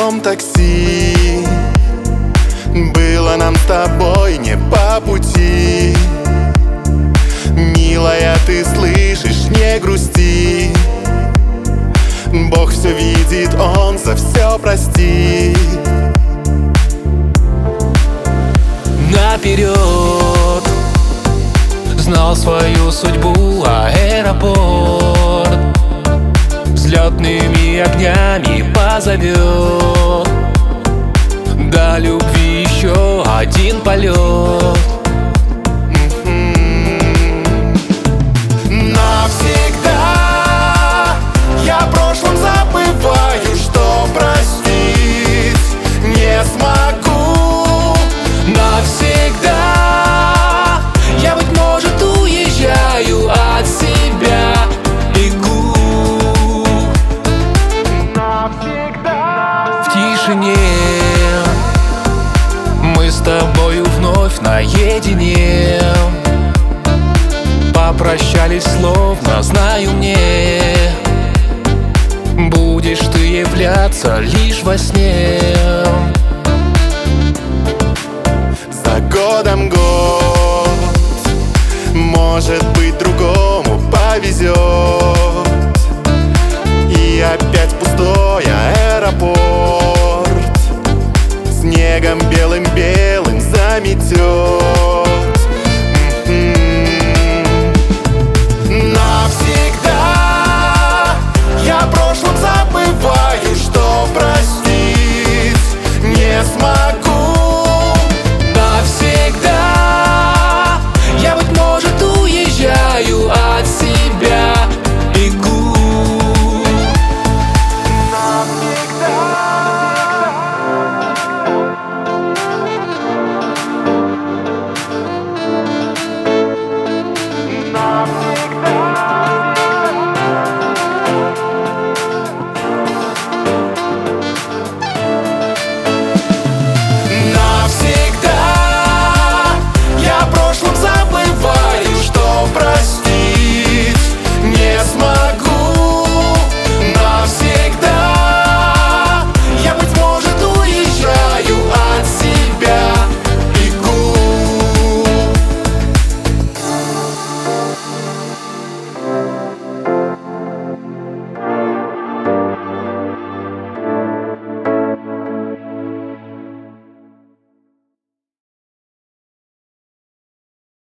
твоем такси. Было нам с тобой не по пути. Милая, ты слышишь, не грусти. Бог все видит, Он за все простит. Наперед знал свою судьбу аэропорт, взлетными огнями позовет. До любви еще один полет. Навсегда я о прошлом забываю, что простить не смогу. Навсегда я, быть может, уезжаю от себя, бегу. Навсегда В тишине мы с тобою вновь наедине. Попрощались словно, знаю мне, будешь ты являться лишь во сне. за годом год, может быть, другому повезет. И опять пустой аэропорт снегом белым-белым заметет. Навсегда я о прошлом забываю, что простить не смогу.